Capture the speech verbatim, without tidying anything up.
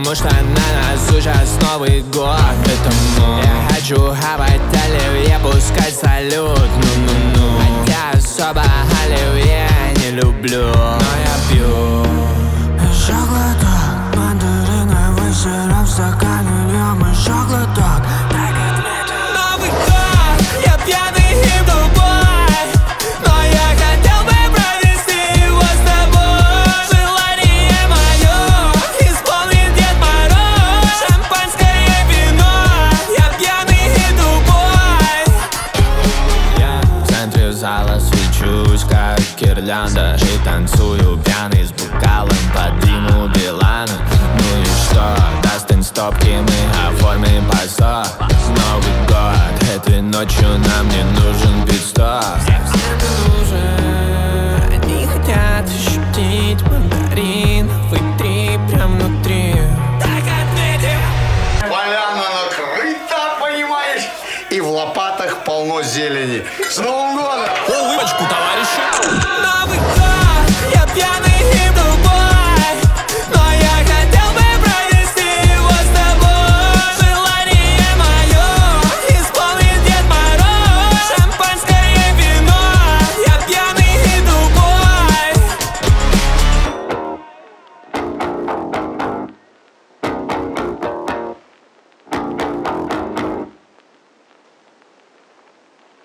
потому что на носу сейчас Новый год. Поэтому я хочу хавать оливье, пускать салют. Ну-ну-ну. Хотя особо оливье не люблю, но я пью. Еще глоток мандарина, вечером в стакане льем еще глоток. Новый год, я пьяный и тупой, но я хотел бы провести его с тобой. Желание мое исполнит Дед Мороз. Шампанское вино, я пьяный и тупой. Я в центре зала свечусь, как гирлянда, и танцую пьяный с бокалом под Диму Билана. Ну и что, достань стопки, мы оформим посол. Новый год, этой ночью нам не нужен пит-стоп. Всем нужен, они хотят ощутить мандариновый трип прям внутри. Так отметим. Поляна накрыта, понимаешь? И в лопатах полно зелени. С Новым годом! Улыбочку, товарищи!